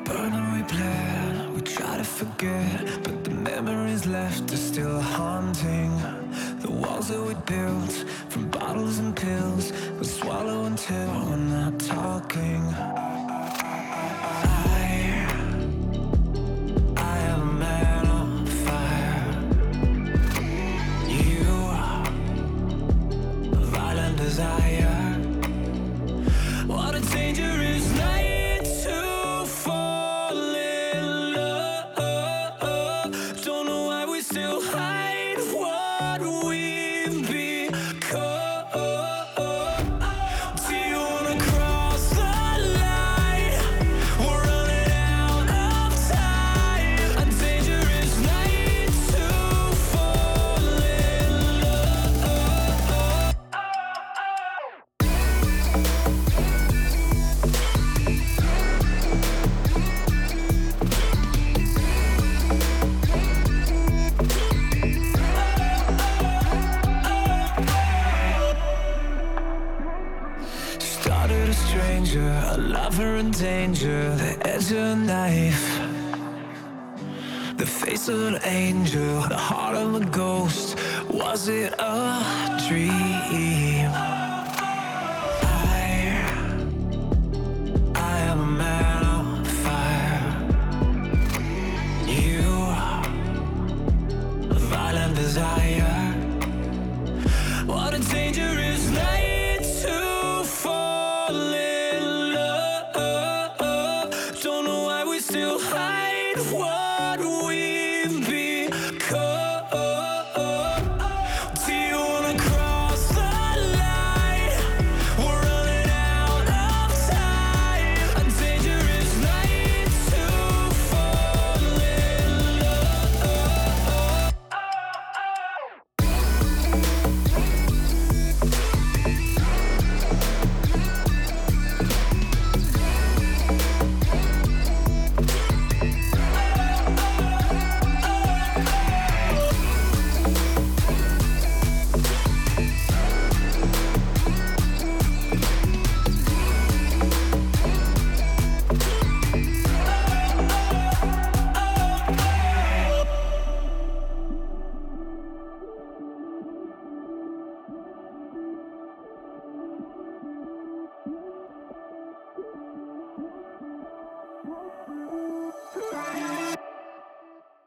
burden we planned, we try to forget, but the memories left are still haunting. The walls that we built from bottles and pills, we swallow until we're not talking. I am a man on fire. You, a violent desire. What a dangerous night to fall in love. Don't know why we still hide what we've become. Do you wanna cross the line? We're running out of time. A dangerous night to fall in love. Started a stranger, a lover in danger, the edge of a knife, the face of an angel, the heart of a ghost. Was it a dream?